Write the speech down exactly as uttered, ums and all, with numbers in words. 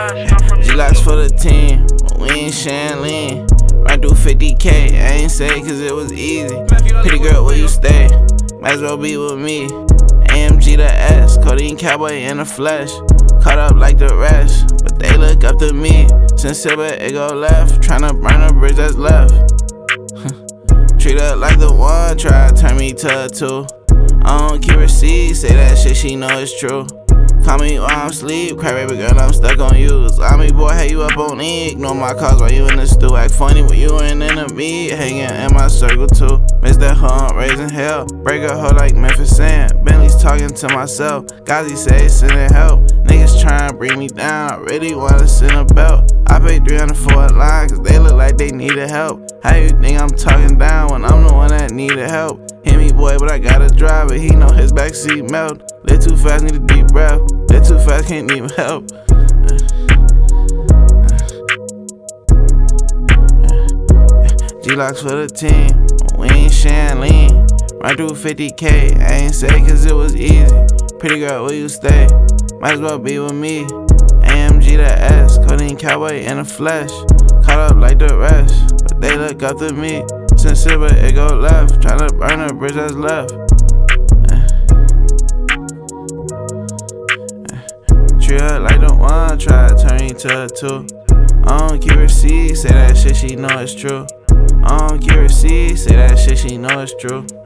G-Locks for the team, we ain't sharing lean. Run through fifty K, I ain't say cause it was easy. Pretty girl, where you stay? Might as well be with me. A M G to S, codeine cowboy in the flesh. Caught up like the rest, but they look up to me. Since silver, it go left. Tryna burn a bridge that's left. Treat her like the one, try to turn me to a two. I don't keep receipts, say that shit, she know it's true. Call me while I'm asleep, cry baby girl, I'm stuck on you. Zombie boy, hey you up on E, ignore my calls while you in the stew. Act funny when you an enemy, hanging in my circle too. Miss that hump, raising hell, break a hoe like Memphis Sand. Bentley's talking to myself, Gazi say sending help. Niggas trying to bring me down, I really wanna send a belt. I paid three hundred for a line, cause they look like they needed help. How you think I'm talking down when I'm the one that needed help? Hit me boy, but I gotta drive it, he know his backseat melt. Lit too fast, need a deep breath. Lit too fast, can't even help. G-Locks for the team, we ain't sharing lean. Run through fifty K, I ain't say cause it was easy. Pretty girl, where you stay? Might as well be with me. A M G to S, codeine cowboy in the flesh. Caught up like the rest, but they look up to me. Since silver, it go left. Tryna burn a bridge that's left. Treat her like the one, try to turn you to a two. I don't keep receipts, say that shit, she know it's true. I don't keep receipts, say that shit, she know it's true.